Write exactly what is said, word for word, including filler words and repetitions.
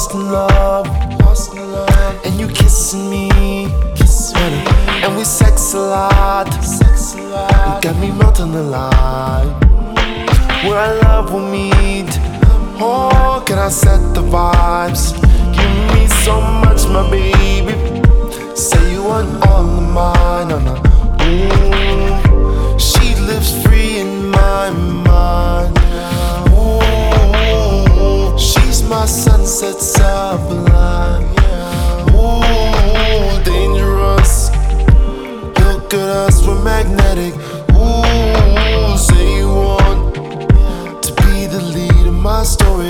lost in love, lost in love, and you kissing me, kissing me, and we sex a lot, sex a lot. You got me melting alive. Where our love will meet. Oh, can I set the vibes? Give me so much, my baby. Say you want all of mine, oh no. Ooh, she lives free in my mind.